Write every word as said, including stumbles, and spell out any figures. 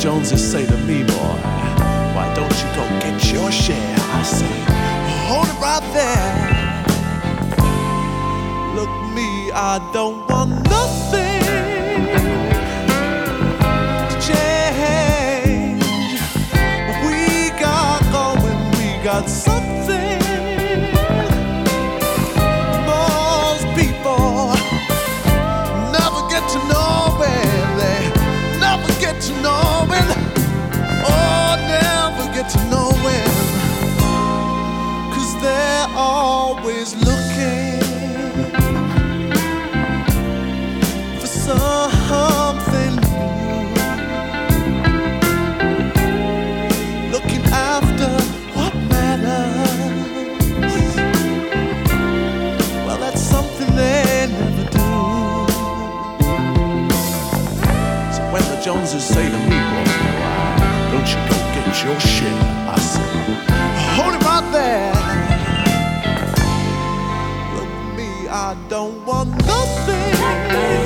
Joneses say to me, boy, why don't you go get your share? I say, hold it right there. Look me, I don't want nothing to change. We got going, we got something. Most people never get to know it. They never get to know it. Oh, never get to know it. 'Cause they're always looking for something new, looking after what matters. Well, that's something they never do. So when the Joneses say to me, boy, why don't you go get your share? I say, hold it right there. Look at me, I don't want nothing